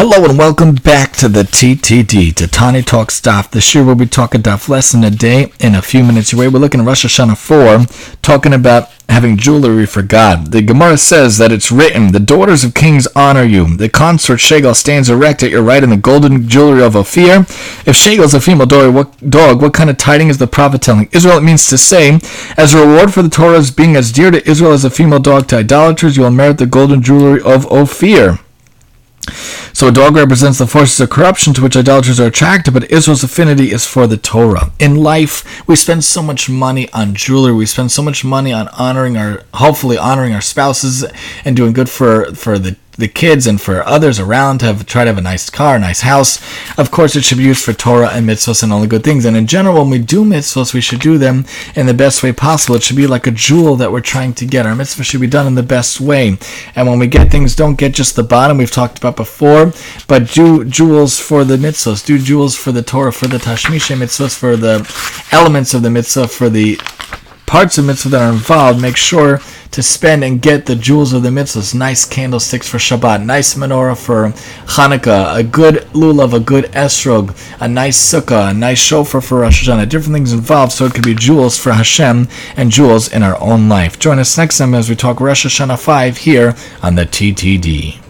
Hello and welcome back to the TTD, to Tani Talks Daf. This year we'll be talking Daf lesson a day in a few minutes away. We're looking at Rosh Hashanah 4, talking about having jewelry for God. The Gemara says that it's written, the daughters of kings honor you. The consort Shegal stands erect at your right in the golden jewelry of Ophir. If Shegal is a female dog, what kind of tiding is the prophet telling Israel? It means to say, as a reward for the Torah's being as dear to Israel as a female dog to idolaters, you will merit the golden jewelry of Ophir. So a dog represents the forces of corruption to which idolaters are attracted, but Israel's affinity is for the Torah. In life, we spend so much money on jewelry. We spend so much money on hopefully honoring our spouses and doing good for the kids and for others around, try to have a nice car, a nice house. Of course, it should be used for Torah and mitzvahs and all the good things. And in general, when we do mitzvahs, we should do them in the best way possible. It should be like a jewel that we're trying to get. Our mitzvah should be done in the best way. And when we get things, don't get just the bottom we've talked about before, but do jewels for the mitzvahs. Do jewels for the Torah, for the tashmisha mitzvahs, for the elements of the mitzvah, for the parts of mitzvah that are involved. Make sure to spend and get the jewels of the mitzvahs, nice candlesticks for Shabbat, nice menorah for Hanukkah, a good lulav, a good esrog, a nice sukkah, a nice shofar for Rosh Hashanah, different things involved, so it could be jewels for Hashem and jewels in our own life. Join us next time as we talk Rosh Hashanah 5 here on the TTD.